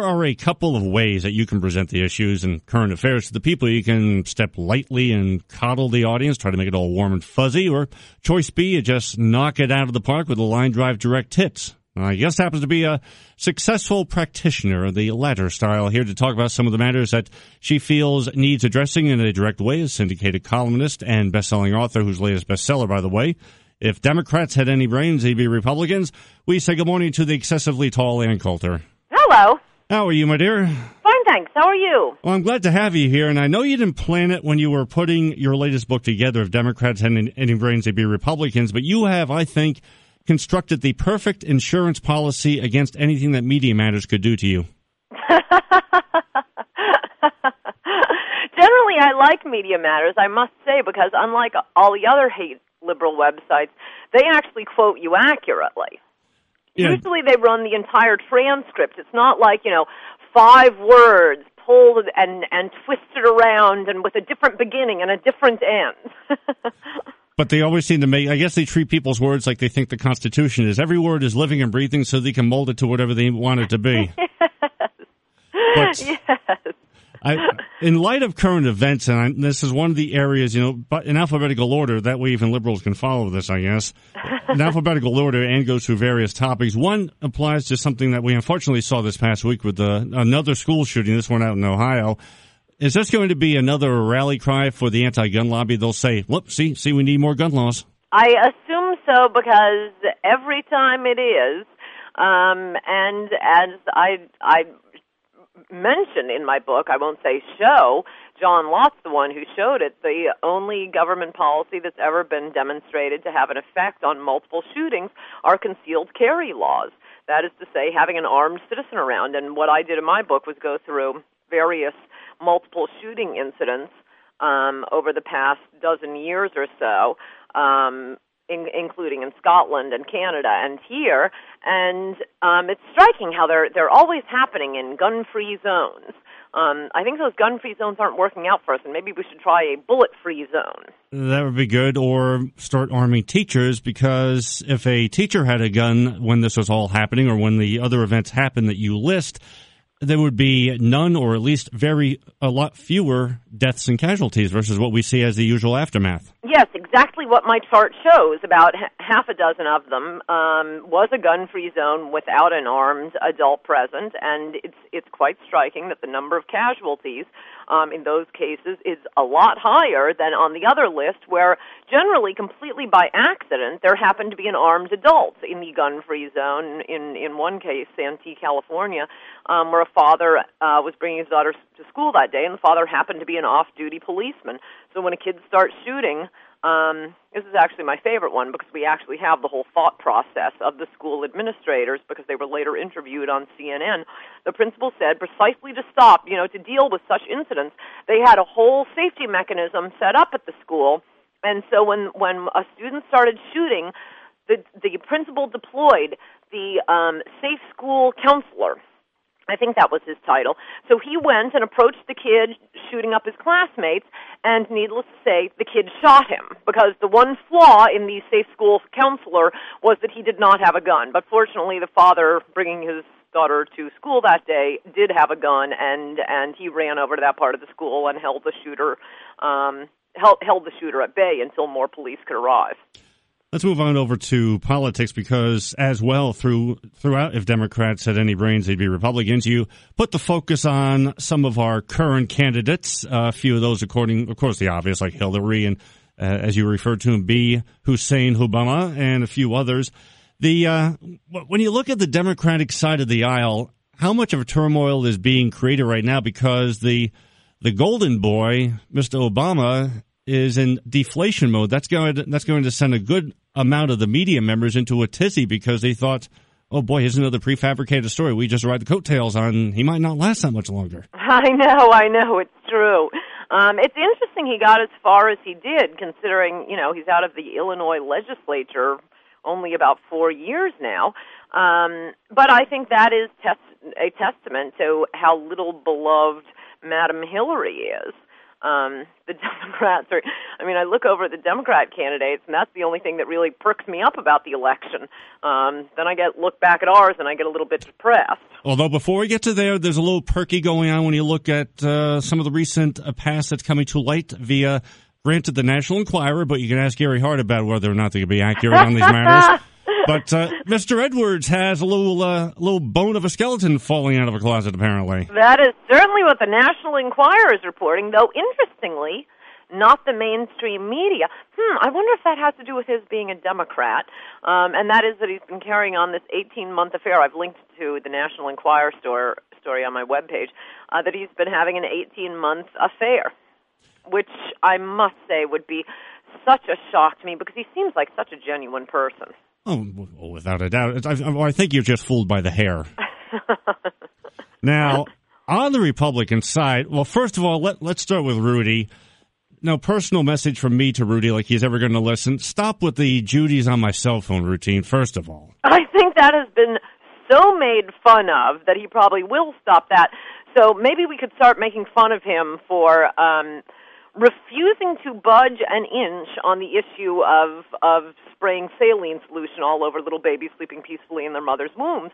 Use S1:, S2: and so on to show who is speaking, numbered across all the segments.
S1: are a couple of ways that you can present the issues and current affairs to the people. You can step lightly and coddle the audience, try to make it all warm and fuzzy, or choice B, you just knock it out of the park with a line drive direct hits. My guest happens to be a successful practitioner of the latter style, here to talk about some of the matters that she feels needs addressing in a direct way. A syndicated columnist and best-selling author, whose latest bestseller, by the way, If Democrats Had Any Brains, They'd Be Republicans. We say good morning to the excessively tall Ann Coulter.
S2: Hello.
S1: How are you, my dear?
S2: Fine, thanks. How are you?
S1: Well, I'm glad to have you here, and I know you didn't plan it when you were putting your latest book together, If Democrats Had Any Brains, They'd Be Republicans, but you have, I think, constructed the perfect insurance policy against anything that Media Matters could do to you.
S2: Generally, I like Media Matters, I must say, because unlike all the other hate liberal websites, they actually quote you accurately. Yeah. Usually they run the entire transcript. It's not like, 5 words pulled and twisted around and with a different beginning and a different end.
S1: But they always seem to I guess they treat people's words like they think the Constitution is. Every word is living and breathing so they can mold it to whatever they want it to be.
S2: Yes.
S1: But in light of current events, and this is one of the areas, but in alphabetical order, that way even liberals can follow this, I guess. In alphabetical order, and goes through various topics. One applies to something that we unfortunately saw this past week with another school shooting, this one out in Ohio. Is this going to be another rally cry for the anti-gun lobby? They'll say, look, see, we need more gun laws.
S2: I assume so, because every time it is, and as I mention in my book, I won't say show, John Lott's the one who showed it, the only government policy that's ever been demonstrated to have an effect on multiple shootings are concealed carry laws. That is to say, having an armed citizen around. And what I did in my book was go through various multiple shooting incidents over the past dozen years or so, including in Scotland and Canada and here, and it's striking how they're always happening in gun-free zones. I think those gun-free zones aren't working out for us, and maybe we should try a bullet-free zone.
S1: That would be good, or start arming teachers, because if a teacher had a gun when this was all happening, or when the other events happened that you list, there would be none, or at least a lot fewer deaths and casualties versus what we see as the usual aftermath.
S2: Yes, exactly what my chart shows. About half a dozen of them was a gun-free zone without an armed adult present, and it's quite striking that the number of casualties in those cases is a lot higher than on the other list, where generally, completely by accident, there happened to be an armed adult in the gun-free zone. In one case, Santee, California, where a father was bringing his daughter to school that day, and the father happened to be an off-duty policeman. So when a kid starts shooting, this is actually my favorite one, because we actually have the whole thought process of the school administrators, because they were later interviewed on CNN. The principal said precisely to stop, to deal with such incidents, they had a whole safety mechanism set up at the school. And so when a student started shooting, the principal deployed the safe school counselor. I think that was his title. So he went and approached the kid shooting up his classmates, and needless to say, the kid shot him, because the one flaw in the safe school counselor was that he did not have a gun. But fortunately, the father bringing his daughter to school that day did have a gun, and he ran over to that part of the school and held the shooter at bay until more police could arrive.
S1: Let's move on over to politics, because as well, throughout If Democrats Had Any Brains, They'd Be Republicans, you put the focus on some of our current candidates, a few of those according, of course, the obvious, like Hillary and, as you referred to him, B. Hussein Obama, and a few others. When you look at the Democratic side of the aisle, how much of a turmoil is being created right now, because the golden boy, Mr. Obama, is in deflation mode. That's going to send a good amount of the media members into a tizzy, because they thought, oh boy, here's another prefabricated story we just ride the coattails on. He might not last that much longer.
S2: I know, it's true. It's interesting he got as far as he did, considering, he's out of the Illinois legislature only about 4 years now. But I think that is a testament to how little beloved Madam Hillary is. the Democrats are, I mean, I look over at the Democrat candidates, and that's the only thing that really perks me up about the election. Then I look back at ours, and I get a little bit depressed.
S1: Although before we get to there's a little perky going on when you look at some of the recent past that's coming to light via, granted, the National Enquirer, but you can ask Gary Hart about whether or not they can be accurate on these matters. But Mr. Edwards has a little bone of a skeleton falling out of a closet, apparently.
S2: That is certainly what the National Enquirer is reporting, though interestingly, not the mainstream media. I wonder if that has to do with his being a Democrat, and that is that he's been carrying on this 18-month affair. I've linked to the National Enquirer story on my webpage, that he's been having an 18-month affair, which I must say would be such a shock to me because he seems like such a genuine person.
S1: Oh, without a doubt. I think you're just fooled by the hair. Now, on the Republican side, well, first of all, let's start with Rudy. Now, personal message from me to Rudy, like he's ever going to listen. Stop with the Judy's on my cell phone routine, first of all.
S2: I think that has been so made fun of that he probably will stop that. So maybe we could start making fun of him for refusing to budge an inch on the issue of spraying saline solution all over little babies sleeping peacefully in their mother's wombs,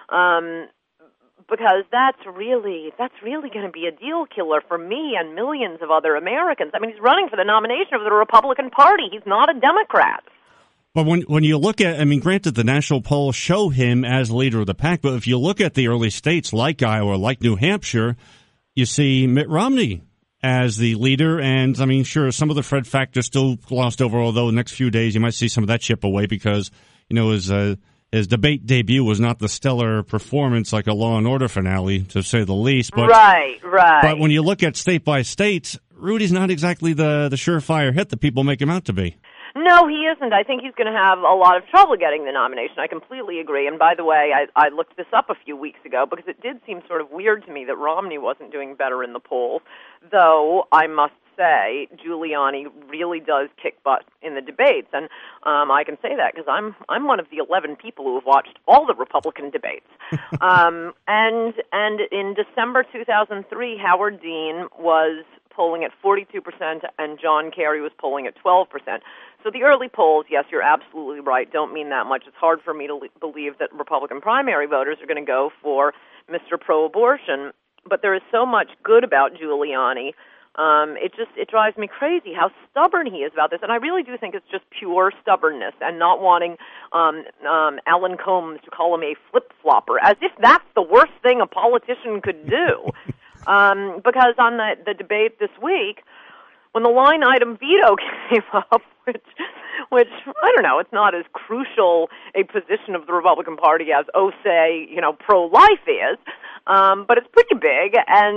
S2: because that's really going to be a deal killer for me and millions of other Americans. I mean, he's running for the nomination of the Republican Party. He's not a Democrat.
S1: But when you look at, I mean, granted, the national polls show him as leader of the pack, but if you look at the early states like Iowa, like New Hampshire, you see Mitt Romney as the leader, and I mean, sure, some of the Fred factor still glossed over, although the next few days you might see some of that chip away because, you know, his debate debut was not the stellar performance like a Law and Order finale, to say the least. But,
S2: right.
S1: But when you look at state by state, Rudy's not exactly the surefire hit that people make him out to be.
S2: No, he isn't. I think he's going to have a lot of trouble getting the nomination. I completely agree. And by the way, I looked this up a few weeks ago because it did seem sort of weird to me that Romney wasn't doing better in the polls, though I must say Giuliani really does kick butt in the debates. And I can say that because I'm one of the 11 people who have watched all the Republican debates. And in December 2003, Howard Dean was polling at 42% and John Kerry was polling at 12%. So the early polls, yes, you're absolutely right, don't mean that much. It's hard for me to believe that Republican primary voters are going to go for Mr. Pro-Abortion, but there is so much good about Giuliani. It drives me crazy how stubborn he is about this, and I really do think it's just pure stubbornness and not wanting Alan Combs to call him a flip-flopper, as if that's the worst thing a politician could do. Because on the debate this week, when the line item veto came up, which I don't know, it's not as crucial a position of the Republican Party as, say, pro-life is, but it's pretty big.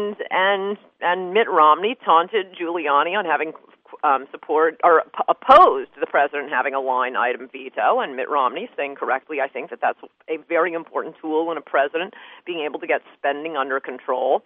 S2: And Mitt Romney taunted Giuliani on having support or opposed the president having a line item veto, and Mitt Romney saying correctly, I think that's a very important tool in a president being able to get spending under control.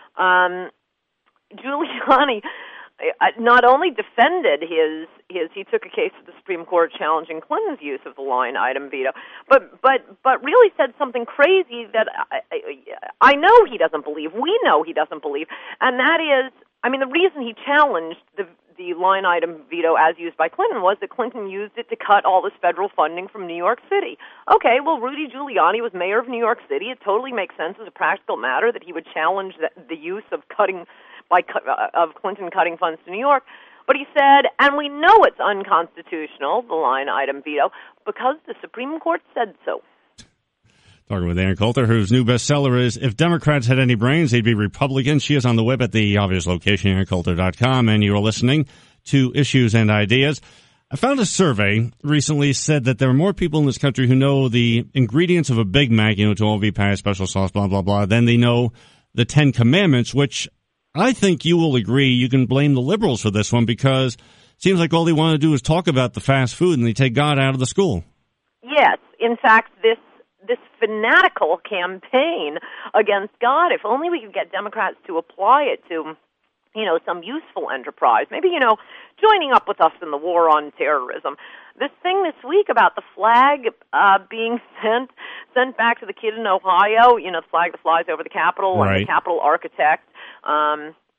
S2: Giuliani not only defended he took a case to the Supreme Court challenging Clinton's use of the line item veto, but really said something crazy that I know he doesn't believe. We know he doesn't believe, and that is, I mean, the reason he challenged the line item veto as used by Clinton was that Clinton used it to cut all this federal funding from New York City. Okay, well, Rudy Giuliani was mayor of New York City. It totally makes sense as a practical matter that he would challenge the use of Clinton cutting funds to New York. But he said, and we know it's unconstitutional, the line item veto, because the Supreme Court said so.
S1: Talking with Ann Coulter, whose new bestseller is If Democrats Had Any Brains, They'd Be Republicans. She is on the web at the obvious location, AnnCoulter.com, and you are listening to Issues and Ideas. I found a survey recently said that there are more people in this country who know the ingredients of a Big Mac, to all be pie, special sauce, blah, blah, blah, than they know the 10 Commandments, which I think you will agree you can blame the liberals for this one because it seems like all they want to do is talk about the fast food and they take God out of the school.
S2: Yes. In fact, this fanatical campaign against God, if only we could get Democrats to apply it to, some useful enterprise. Maybe, joining up with us in the war on terrorism. This thing this week about the flag being sent back to the kid in Ohio, the flag that flies over the Capitol, right, and the Capitol architect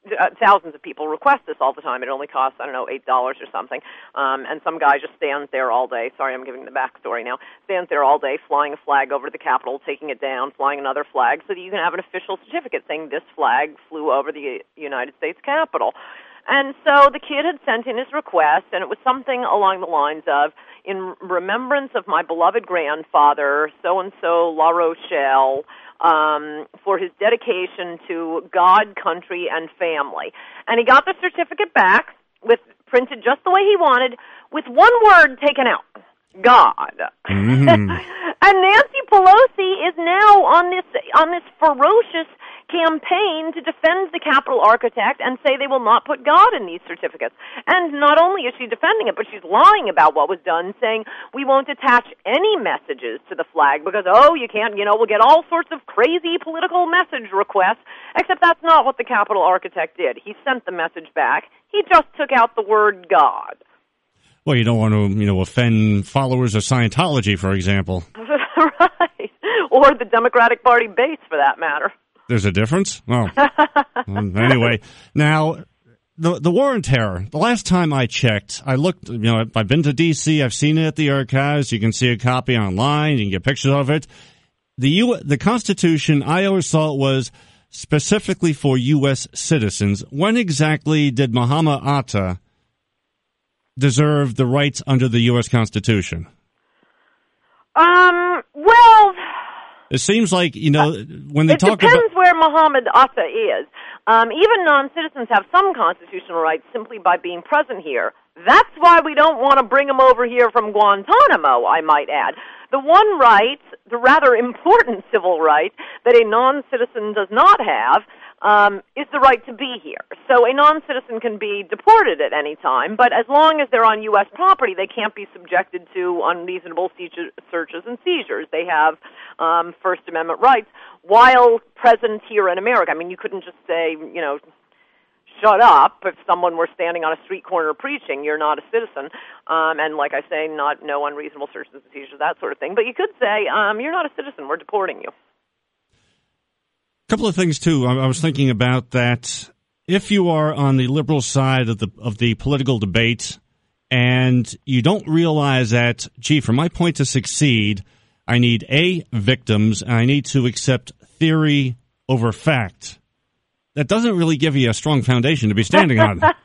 S2: thousands of people request this all the time. It only costs, $8 or something. And some guy just stands there all day. Sorry, I'm giving the backstory now. Stands there all day flying a flag over the Capitol, taking it down, flying another flag so that you can have an official certificate saying this flag flew over the United States Capitol. And so the kid had sent in his request, and it was something along the lines of, in remembrance of my beloved grandfather, so-and-so La Rochelle, for his dedication to God, country, and family. And he got the certificate back, printed just the way he wanted, with one word taken out: God.
S1: Mm-hmm.
S2: And Nancy Pelosi is now on this ferocious campaign to defend the Capitol architect and say they will not put God in these certificates. And not only is she defending it, but she's lying about what was done, saying we won't attach any messages to the flag because, you can't, we'll get all sorts of crazy political message requests, except that's not what the Capitol architect did. He sent the message back. He just took out the word God.
S1: Well, you don't want to, offend followers of Scientology, for example.
S2: Right. Or the Democratic Party base, for that matter.
S1: There's a difference? Oh. Anyway, now, the war on terror, the last time I checked, I looked, I've been to D.C., I've seen it at the archives, you can see a copy online, you can get pictures of it. The Constitution, I always thought was specifically for U.S. citizens. When exactly did Muhammad Atta deserve the rights under the U.S. Constitution?
S2: Well,
S1: it seems like, when they talk about...
S2: It depends where Muhammad Atta is. Even non-citizens have some constitutional rights simply by being present here. That's why we don't want to bring them over here from Guantanamo, I might add. The one right, the rather important civil right, that a non-citizen does not have is the right to be here. So a non-citizen can be deported at any time, but as long as they're on U.S. property, they can't be subjected to unreasonable searches and seizures. They have First Amendment rights while present here in America. I mean, you couldn't just say, shut up if someone were standing on a street corner preaching. You're not a citizen. And like I say, no unreasonable searches and seizures, that sort of thing. But you could say, you're not a citizen. We're deporting you.
S1: A couple of things, too. I was thinking about that. If you are on the liberal side of the political debate and you don't realize that, for my point to succeed, I need victims, and I need to accept theory over fact. That doesn't really give you a strong foundation to be standing on.
S2: That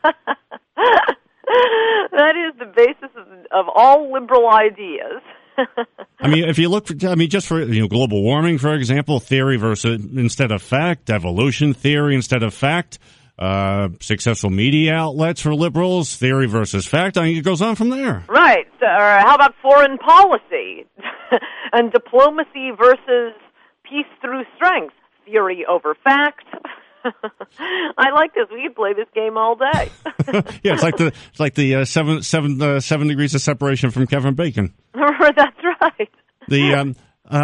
S2: is the basis of all liberal ideas.
S1: I mean, if you look for, just for global warming, for example, theory versus instead of fact, evolution theory instead of fact, successful media outlets for liberals, theory versus fact. I mean, it goes on from there. Right.
S2: How about foreign policy and diplomacy versus peace through strength, theory over fact? I like this. We could play this game all day.
S1: Yeah, it's like the 7 degrees of separation from Kevin Bacon.
S2: That's right.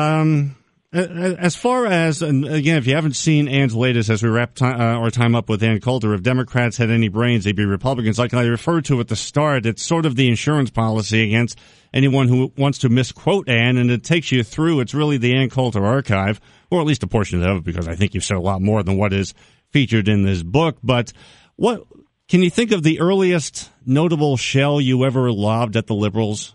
S1: As far as, and again, if you haven't seen Ann's latest, as we wrap our time up with Ann Coulter, if Democrats had any brains, they'd be Republicans. Like I referred to at the start, it's sort of the insurance policy against anyone who wants to misquote Ann, and it takes you through. It's really the Ann Coulter archive, or at least a portion of it, because I think you've said a lot more than what is featured in this book. But what can you think of the earliest notable shell you ever lobbed at the liberals?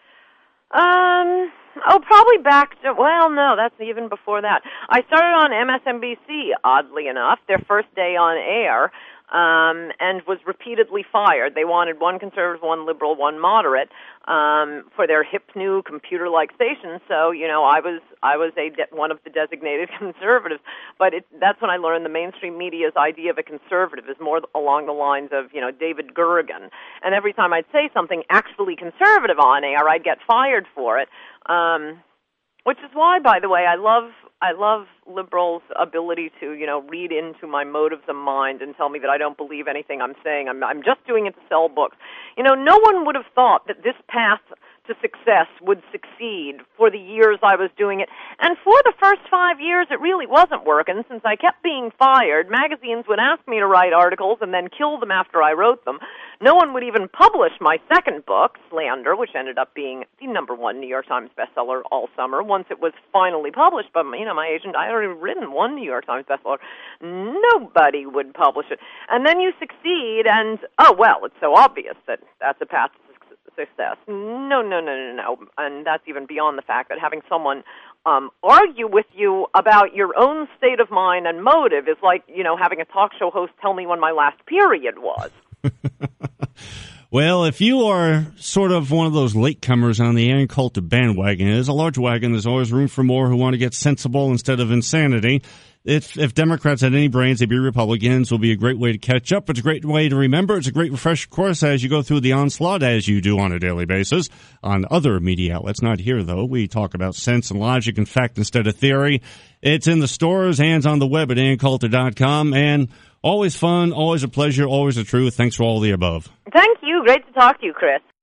S2: Probably back to, no, that's even before that. I started on MSNBC, oddly enough, their first day on air, and was repeatedly fired. They wanted one conservative, one liberal, one moderate, for their hip new computer-like station. So, I was one of the designated conservatives. But that's when I learned the mainstream media's idea of a conservative is more along the lines of, David Gergen. And every time I'd say something actually conservative on air, I'd get fired for it. Which is why, by the way, I love liberals' ability to, read into my motives of mind and tell me that I don't believe anything I'm saying. I'm just doing it to sell books. No one would have thought that this path to success would succeed for the years I was doing it. And for the first 5 years, it really wasn't working since I kept being fired. Magazines would ask me to write articles and then kill them after I wrote them. No one would even publish my second book, Slander, which ended up being the #1 New York Times bestseller all summer. Once it was finally published by my agent, I had already written one New York Times bestseller. Nobody would publish it. And then you succeed, and, it's so obvious that that's a path to success. No. And that's even beyond the fact that having someone argue with you about your own state of mind and motive is like, having a talk show host tell me when my last period was.
S1: Well, if you are sort of one of those latecomers on the Ann Coulter bandwagon, it is a large wagon. There's always room for more who want to get sensible instead of insanity. If Democrats had any brains, they'd be Republicans. Will be a great way to catch up. It's a great way to remember. It's a great refresher course as you go through the onslaught, as you do on a daily basis on other media outlets. Not here, though. We talk about sense and logic and fact instead of theory. It's in the stores and on the web at AnnCoulter.com. And always fun, always a pleasure, always the truth. Thanks for all the above.
S2: Thank you. Great to talk to you, Chris.